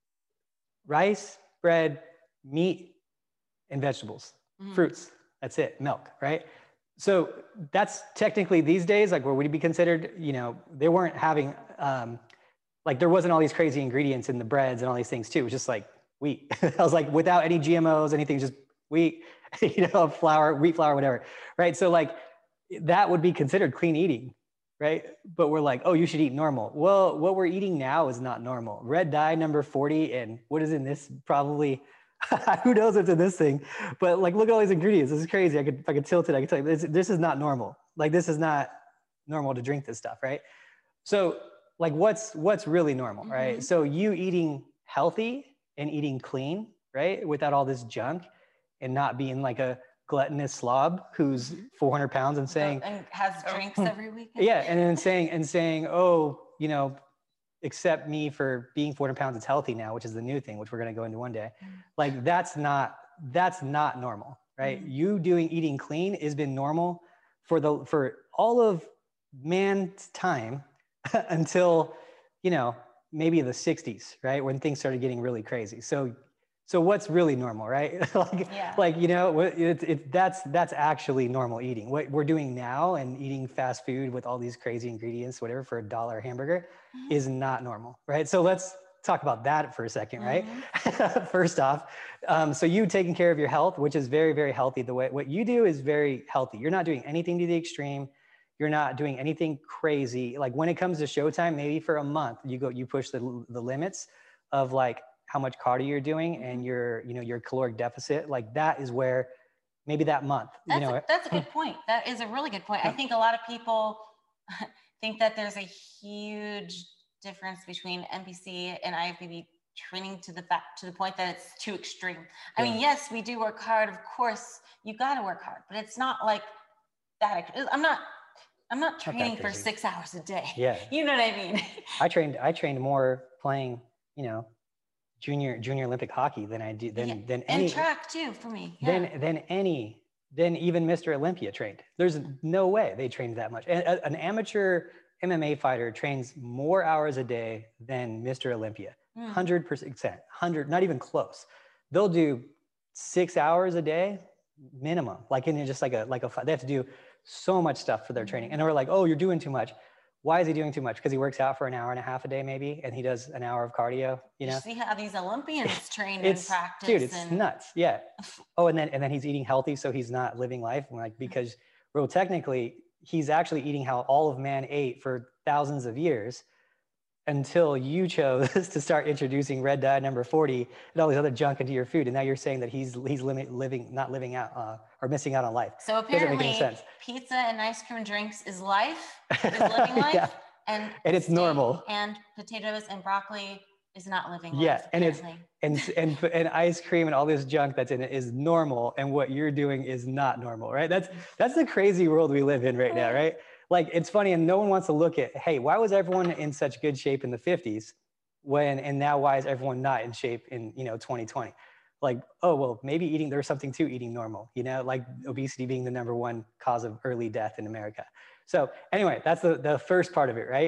rice, bread, meat, and vegetables, mm-hmm. fruits. That's it, milk, right? So that's technically these days, like where would be considered, you know, they weren't having, um, like there wasn't all these crazy ingredients in the breads and all these things too. It was just like wheat. I was like, without any G M Os, anything, just wheat, you know, flour, wheat flour, whatever, right? So like that would be considered clean eating, right? But we're like, oh, you should eat normal. Well, what we're eating now is not normal. Red dye number forty, and what is in this? Probably, who knows what's in this thing? But like, look at all these ingredients. This is crazy. I could, if I could tilt it, I could tell you, this, this is not normal. Like, this is not normal to drink this stuff, right? So like, what's what's really normal, right? Mm-hmm. So you eating healthy and eating clean, right? Without all this junk, and not being like a gluttonous slob who's four hundred pounds and saying, and has drinks every week. Yeah. And then saying, and saying, oh, you know, accept me for being four hundred pounds, it's healthy now, which is the new thing, which we're going to go into one day. Mm-hmm. Like that's not, that's not normal, right? Mm-hmm. You doing eating clean has been normal for the, for all of man's time until, you know, maybe the sixties, right? When things started getting really crazy. So So what's really normal, right? like, yeah. like, you know, it, it, that's, that's actually normal eating. What we're doing now and eating fast food with all these crazy ingredients, whatever, for a dollar hamburger mm-hmm. is not normal, right? So let's talk about that for a second, right? Mm-hmm. First off, um, so you taking care of your health, which is very, very healthy. The way, what you do is very healthy. You're not doing anything to the extreme. You're not doing anything crazy. Like when it comes to showtime, maybe for a month, you go, you push the, the limits of like, how much cardio you're doing and your, you know, your caloric deficit, like that is where maybe that month, that's you know. A, that's a good point. That is a really good point. I think a lot of people think that there's a huge difference between N P C and I F B B training to the fact, to the point that it's too extreme. I yeah. mean, yes, we do work hard. Of course, you got to work hard, but it's not like that. I'm not, I'm not training not for six hours a day. Yeah. You know what I mean? I trained, I trained more playing, you know, junior junior Olympic hockey than I do than yeah. than any and track too for me. Yeah. Than than any than even Mister Olympia trained. There's no way they trained that much. And a, an amateur M M A fighter trains more hours a day than Mister Olympia. Mm. Hundred percent, hundred, not even close. They'll do six hours a day minimum. Like in just like a like a they have to do so much stuff for their training. And we're like, oh, you're doing too much. Why is he doing too much? Because he works out for an hour and a half a day, maybe, and he does an hour of cardio. You know, you see how these Olympians train it's, and practice, dude. It's and... nuts. Yeah. Oh, and then and then he's eating healthy, so he's not living life. Like because, well, technically, he's actually eating how all of man ate for thousands of years, until you chose to start introducing red dye number forty and all these other junk into your food, and now you're saying that he's he's limit, living not living out uh, or missing out on life. So apparently, pizza and ice cream drinks is life, is living life. Yeah. And, and it's normal. And potatoes and broccoli is not living life. Yeah, and it's and and and ice cream and all this junk that's in it is normal, and what you're doing is not normal, right? That's that's the crazy world we live in right now, right? Like it's funny, and no one wants to look at, hey, why was everyone in such good shape in the fifties, when and now why is everyone not in shape in you know twenty twenty? Like, oh well, maybe eating there's something to eating normal, you know, like obesity being the number one cause of early death in America. So anyway, that's the, the first part of it, right?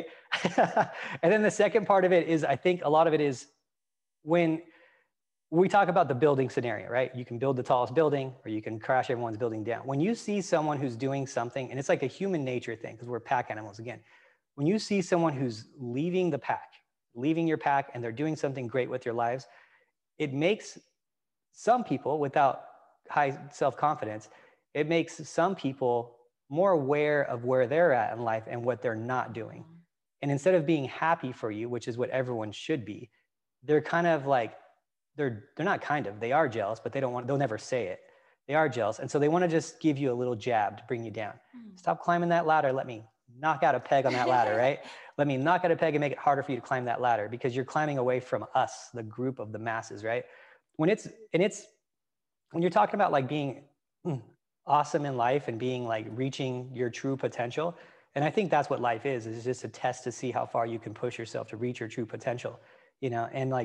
And then the second part of it is, I think a lot of it is when we talk about the building scenario, right? You can build the tallest building or you can crash everyone's building down. When you see someone who's doing something, and it's like a human nature thing, because we're pack animals again. When you see someone who's leaving the pack, leaving your pack, and they're doing something great with their lives, it makes some people, without high self-confidence, it makes some people more aware of where they're at in life and what they're not doing. And instead of being happy for you, which is what everyone should be, they're kind of like, they're they're not kind of, they are jealous, but they don't want, they'll never say it. They are jealous. And so they want to just give you a little jab to bring you down. Mm. Stop climbing that ladder. Let me knock out a peg on that ladder, right? Let me knock out a peg and make it harder for you to climb that ladder, because you're climbing away from us, the group of the masses, right? When it's, and it's, when you're talking about like being mm, awesome in life and being like reaching your true potential. And I think that's what life is, is just a test to see how far you can push yourself to reach your true potential, you know? And like,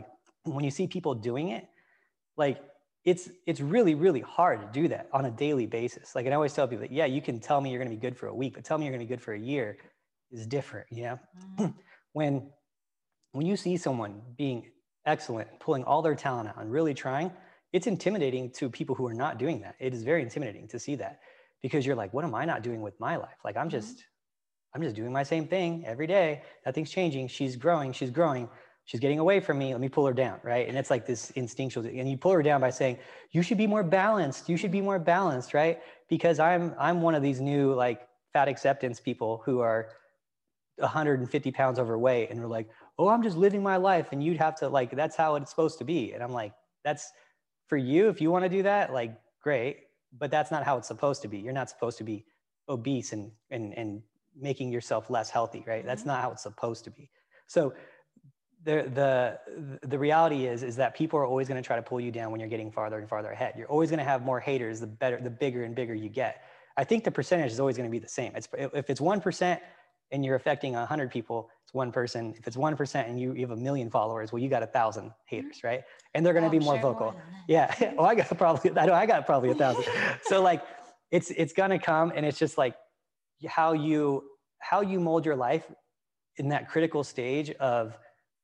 when you see people doing it, like it's, it's really, really hard to do that on a daily basis. Like, I always tell people that, yeah, you can tell me you're going to be good for a week, but tell me you're going to be good for a year is different. You know, mm-hmm. when, when you see someone being excellent, pulling all their talent out and really trying, it's intimidating to people who are not doing that. It is very intimidating to see that, because you're like, what am I not doing with my life? Like, I'm mm-hmm. just, I'm just doing my same thing every day. Nothing's changing. She's growing. She's growing. She's getting away from me. Let me pull her down, right? And it's like this instinctual, and you pull her down by saying, you should be more balanced. You should be more balanced, right? Because I'm, I'm one of these new like fat acceptance people who are one hundred fifty pounds overweight, and we're like, oh, I'm just living my life. And you'd have to like, that's how it's supposed to be. And I'm like, that's for you. If you want to do that, like, great, but that's not how it's supposed to be. You're not supposed to be obese and, and, and making yourself less healthy, right? Mm-hmm. That's not how it's supposed to be. So the, the, the reality is, is that people are always going to try to pull you down when you're getting farther and farther ahead. You're always going to have more haters, the better, the bigger and bigger you get. I think the percentage is always going to be the same. It's, if it's one percent and you're affecting a hundred people, it's one person. If it's one percent and you, you have a million followers, well, you got a thousand haters, right? And they're going to oh, be more sure vocal. More yeah. Oh, I got probably, I know I got probably a thousand. So like, it's, it's going to come, and it's just like how you, how you mold your life in that critical stage of,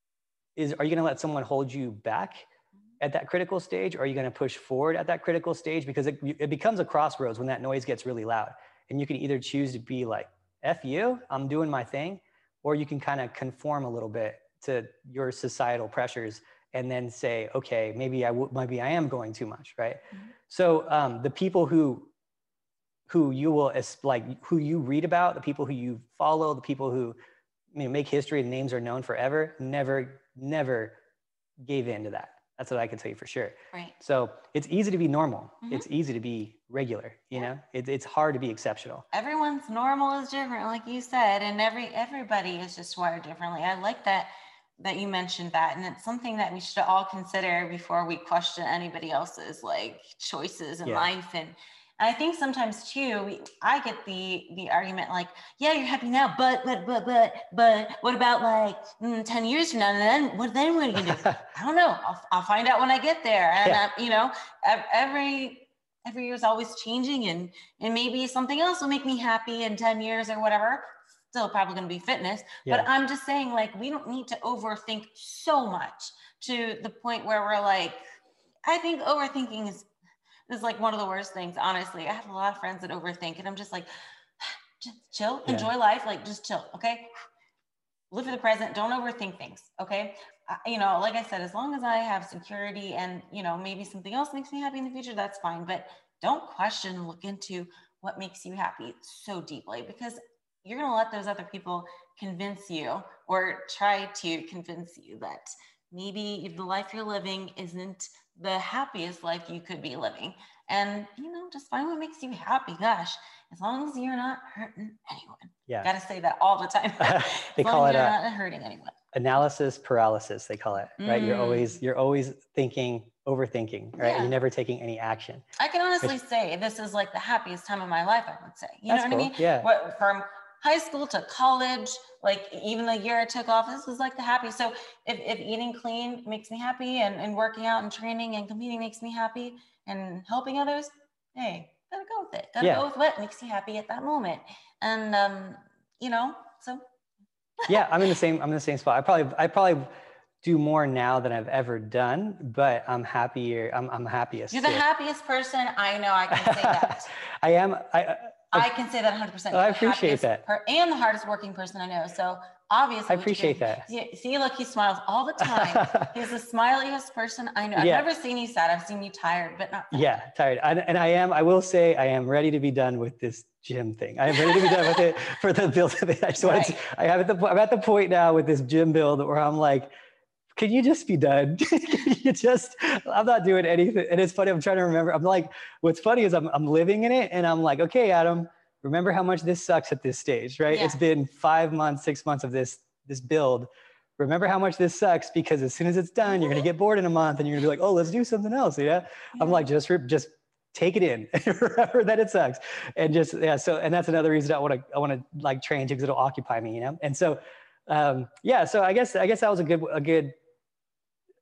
is, are you going to let someone hold you back at that critical stage? Or are you going to push forward at that critical stage? Because it, it becomes a crossroads when that noise gets really loud, and you can either choose to be like, F you, I'm doing my thing, or you can kind of conform a little bit to your societal pressures and then say, okay, maybe I w- maybe I am going too much, right? Mm-hmm. So um, the people who who you will like, who you read about, the people who you follow, the people who, you know, make history and names are known forever, never, never gave in to that. That's what I can tell you for sure. Right. So it's easy to be normal. Mm-hmm. It's easy to be regular. You yeah. know, it, it's hard to be exceptional. Everyone's normal is different, like you said, and every everybody is just wired differently. I like that that you mentioned that, and it's something that we should all consider before we question anybody else's like choices in yeah. life. And I think sometimes too, we, I get the the argument like, yeah, you're happy now, but but but but but what about like mm, ten years from now? And then what? Then what are you gonna do? I don't know. I'll, I'll find out when I get there. And yeah. I, you know, every every year is always changing, and and maybe something else will make me happy in ten years or whatever. Still probably gonna be fitness, yeah. but I'm just saying, like, we don't need to overthink so much to the point where we're like, I think overthinking is. This is like one of the worst things, honestly. I have a lot of friends that overthink, and I'm just like, just chill, yeah. enjoy life, like just chill, okay? Live for the present, don't overthink things, okay? Uh, you know, like I said, as long as I have security and, you know, maybe something else makes me happy in the future, that's fine. But don't question and look into what makes you happy so deeply, because you're gonna let those other people convince you or try to convince you that maybe the life you're living isn't the happiest life you could be living. And, you know, just find what makes you happy. Gosh, as long as you're not hurting anyone. Yeah. Got to say that all the time. They call it you're a, not hurting anyone. Analysis paralysis, they call it, right? Mm. You're always, you're always thinking, overthinking, right? Yeah. You're never taking any action. I can honestly Which, say this is like the happiest time of my life, I would say. You know what cool. I mean? Yeah. What, from high school to college, like even the year I took off, this was like the happiest. So if, if eating clean makes me happy, and, and working out and training and competing makes me happy, and helping others, hey, gotta go with it. Gotta yeah. go with what makes you happy at that moment. And, um, you know, so. yeah, I'm in the same, I'm in the same spot. I probably, I probably do more now than I've ever done, but I'm happier. I'm, I'm happiest. You're the too. happiest person I know. I can say that. I am. I, I can say that one hundred percent. Oh, I appreciate that. Per- and the hardest working person I know. So obviously. I appreciate that. See, see, look, he smiles all the time. He's the smiliest person I know. I've yeah. never seen you sad. I've seen you tired, but not sad. Yeah, tired. I, and I am, I will say, I am ready to be done with this gym thing. I am ready to be done with it for the build of it. I just right. want to, I have at the, I'm at the point now with this gym build where I'm like, can you just be done? Can you just, I'm not doing anything. And it's funny, I'm trying to remember. I'm like, what's funny is I'm, I'm living in it, and I'm like, okay, Adam, remember how much this sucks at this stage, right? Yeah. It's been five months, six months of this, this build. Remember how much this sucks, because as soon as it's done, you're going to get bored in a month, and you're gonna be like, oh, let's do something else. Yeah. yeah. I'm like, just, just take it in and remember that it sucks. And just, yeah. So, and that's another reason I want to, I want to like train too, because it'll occupy me, you know? And so, um, yeah, so I guess, I guess that was a good, a good,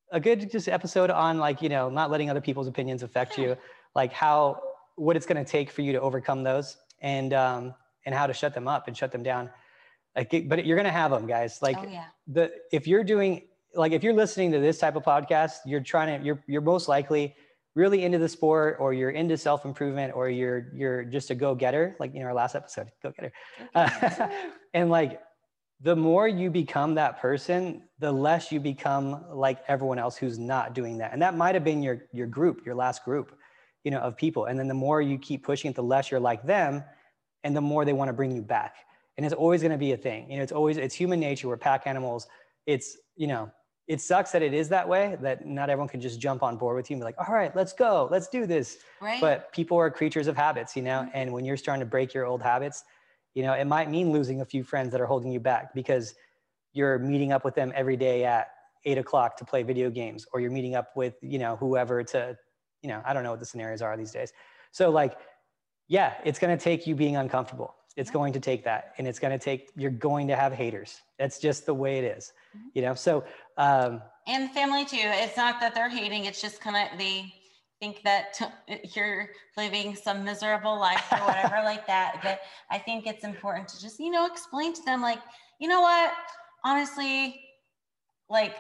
a good just episode on like, you know, not letting other people's opinions affect you, like how, what it's going to take for you to overcome those and, um, and how to shut them up and shut them down. Like, but you're going to have them, guys. Like Oh, yeah. the, if you're doing, like, if you're listening to this type of podcast, you're trying to, you're, you're most likely really into the sport, or you're into self-improvement, or you're, you're just a go-getter, like, you know, our last episode, go-getter. Uh, and like, the more you become that person, the less you become like everyone else who's not doing that. And that might've been your, your group, your last group, you know, of people. And then the more you keep pushing it, the less you're like them, and the more they want to bring you back. And it's always going to be a thing. You know, it's always, it's human nature. We're pack animals. It's, you know, it sucks that it is that way, that not everyone can just jump on board with you and be like, all right, let's go, let's do this. Right. But people are creatures of habits, you know, and when you're starting to break your old habits, you know, it might mean losing a few friends that are holding you back because you're meeting up with them every day at eight o'clock to play video games, or you're meeting up with, you know, whoever to, you know, I don't know what the scenarios are these days. So like, yeah, it's going to take you being uncomfortable. It's going to take that. And it's going to take, you're going to have haters. That's just the way it is, you know? So, um, and family too. It's not that they're hating. It's just kind of, they think that t- you're living some miserable life or whatever like that. But I think it's important to just, you know, explain to them like, you know what, honestly, like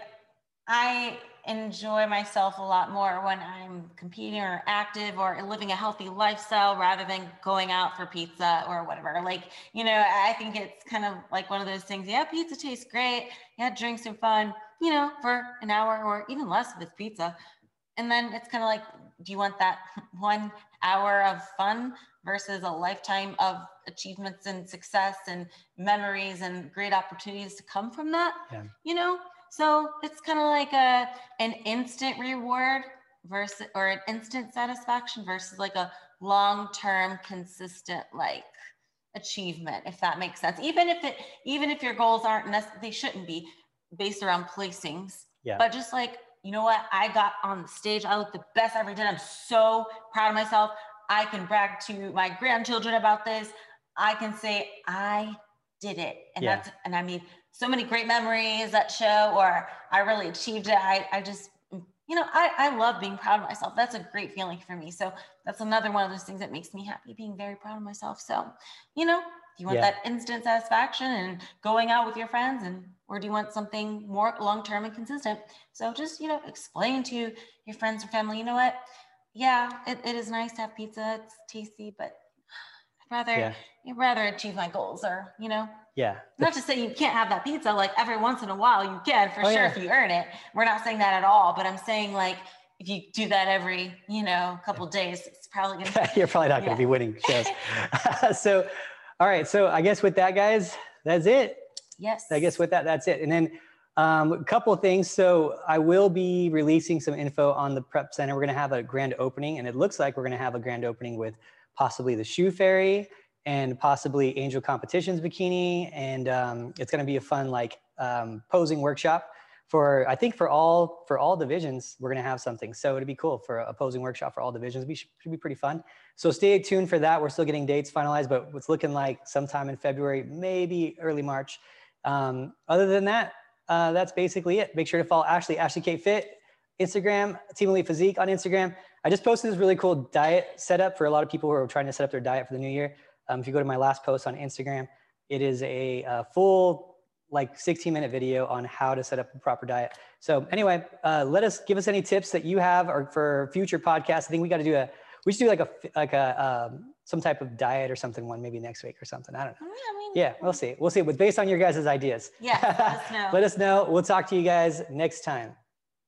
I enjoy myself a lot more when I'm competing or active or living a healthy lifestyle rather than going out for pizza or whatever. Like, you know, I think it's kind of like one of those things. Yeah, pizza tastes great. Yeah, drinks are fun, you know, for an hour or even less if it's pizza. And then it's kind of like, do you want that one hour of fun versus a lifetime of achievements and success and memories and great opportunities to come from that? Yeah. You know? So it's kind of like a an instant reward versus, or an instant satisfaction versus like a long-term consistent like achievement, if that makes sense. Even if it, even if your goals aren't necessarily, they shouldn't be based around placings, yeah. but just like, you know what, I got on the stage, I looked the best I ever did. I'm so proud of myself. I can brag to my grandchildren about this. I can say I did it, and yeah. that's, and I made so many great memories that show, or I really achieved it. I, I just, you know, I, I love being proud of myself. That's a great feeling for me. So that's another one of those things that makes me happy, being very proud of myself. So, you know, do you want yeah. that instant satisfaction and going out with your friends, and, or do you want something more long-term and consistent? So just, you know, explain to your friends or family, you know what? Yeah, it, it is nice to have pizza. It's tasty, but I'd rather, yeah. I'd rather achieve my goals, or, you know, yeah. Not to say you can't have that pizza, like every once in a while you can, for oh, sure, yeah. if you earn it. We're not saying that at all, but I'm saying like, if you do that every, you know, couple of days, it's probably going to, you're probably not going to yeah. be winning shows. So, all right. So I guess with that, guys, that's it. Yes. I guess with that, that's it. And then um, a couple of things. So I will be releasing some info on the Prep Center. We're going to have a grand opening, and it looks like we're going to have a grand opening with possibly the Shoe Fairy and possibly Angel Competitions bikini. And um, it's going to be a fun, like um, posing workshop for, I think for all, for all divisions, we're going to have something. So it'd be cool for a posing workshop for all divisions. It should, should be pretty fun. So stay tuned for that. We're still getting dates finalized, but it's looking like sometime in February, maybe early March. Um, other than that, uh, that's basically it. Make sure to follow Ashley, Ashley Kate Fit, Instagram, Team Elite Physique on Instagram. I just posted this really cool diet setup for a lot of people who are trying to set up their diet for the new year. Um, if you go to my last post on Instagram, it is a, a full like sixteen minute video on how to set up a proper diet. So anyway, uh, let us, give us any tips that you have, or for future podcasts. I think we got to do a, we should do like a, like a, um, some type of diet or something one, maybe next week or something. I don't know. I mean, yeah, we'll see. We'll see. But based on your guys' ideas. Yeah, let us know. Let us know. We'll talk to you guys next time.